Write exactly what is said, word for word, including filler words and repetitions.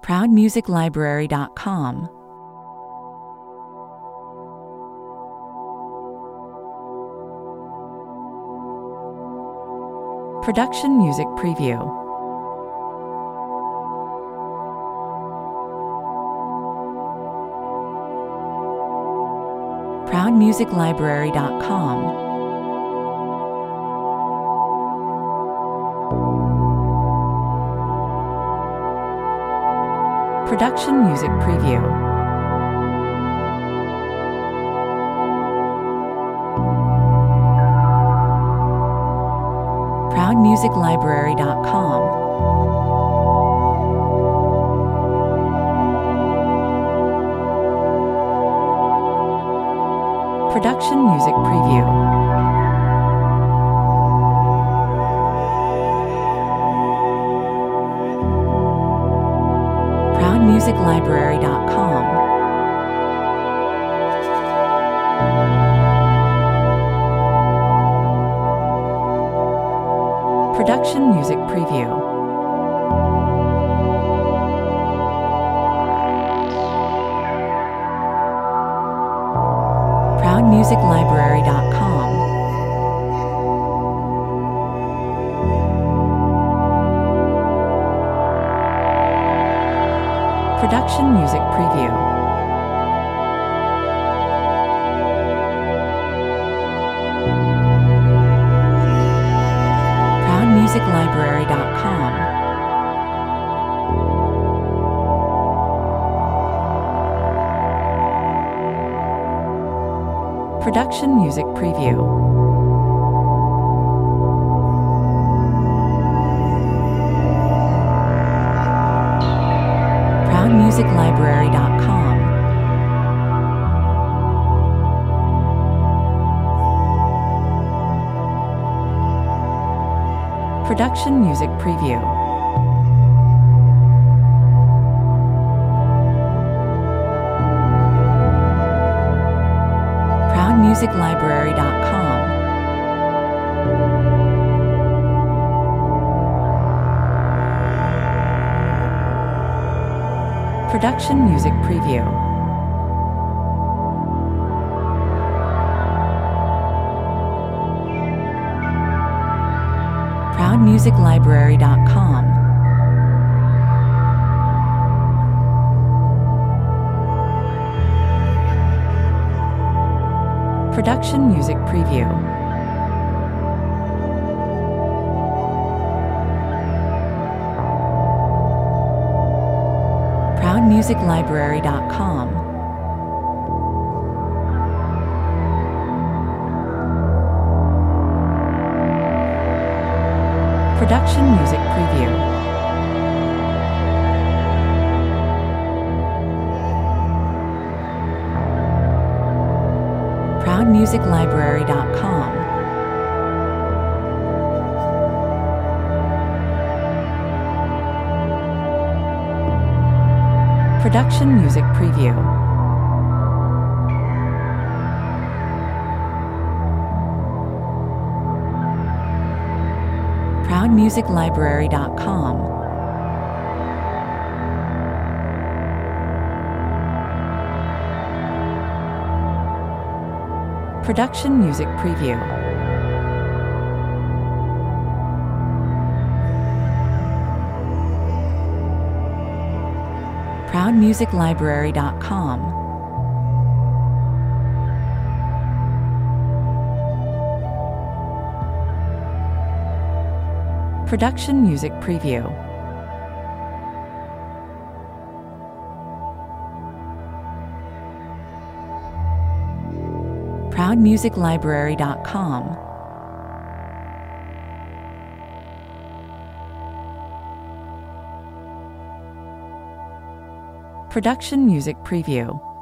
proud music library dot com. Production Music Preview. proud music library dot com. Production Music Preview. proud music library dot com. Production Music Preview. proud music library dot com. Production Music Preview. proud music library dot com. Production Music Preview. proud music library dot com. Production Music Preview. proud music library dot com. Production Music Preview. proud music library dot com. Production Music Preview. proud music library dot com. Production Music Preview. proud music library dot com. Production Music Preview. proud music library dot com. Production Music Preview. proud music library dot com. Production Music Preview. proud music library dot com. Production Music Preview. proud music library dot com. Production Music Preview.